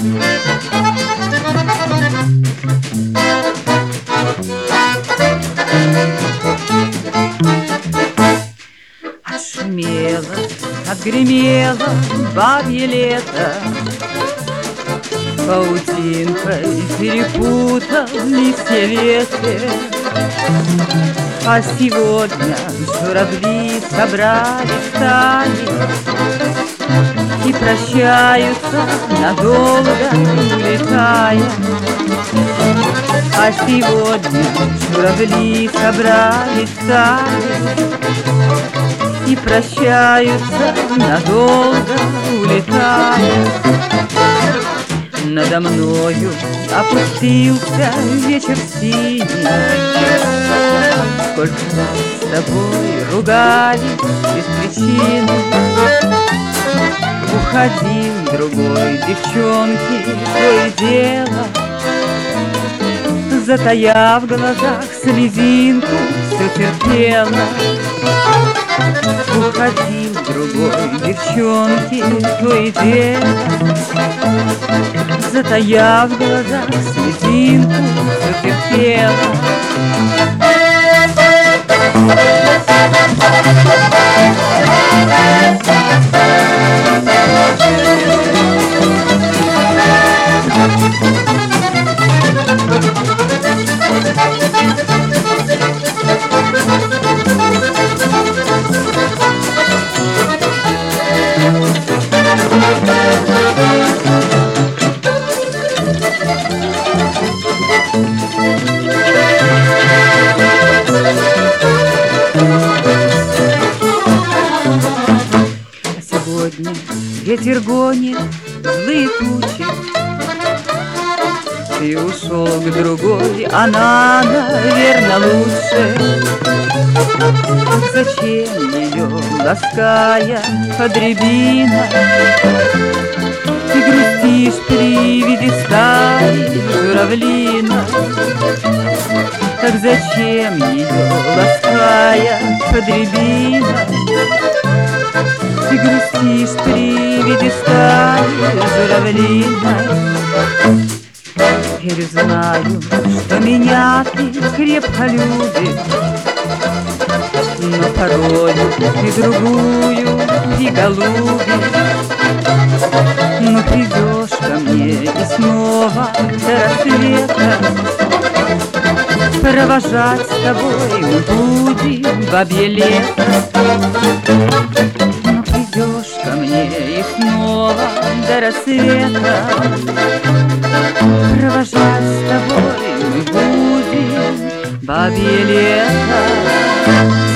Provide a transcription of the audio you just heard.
Отшумело, отгремело бабье лето, паутинкой перепутал листья ветви. А сегодня журавли собрались стаи и прощаются, надолго улетая. А сегодня журавли собрались стаи и прощаются, надолго улетая. Надо мною опустился вечер синий. Сколько раз с тобой ругались без причины. Уходил другой девчонки, то и дело, затаяв в глазах слезинку, все терпела. Уходил другой девчонки, то и дело, затаяв в глазах слезинку, все терпела. Ветер гонит злые тучи, ты ушел к другой, она, наверно, лучше. Зачем ее, лаская под рябиной, ты грустишь при виде стаи журавлина? Так зачем ее, лаская под рябиной, ты грустишь при виде стаи журавлиной? Теперь знаю, что меня ты крепко любишь, но порою ты другую приголубишь. Но придешь ко мне и снова до рассвета провожать с тобой мы будем бабье лето. Придешь ко мне и снова до рассвета провожать с тобой мы будем бабье лето.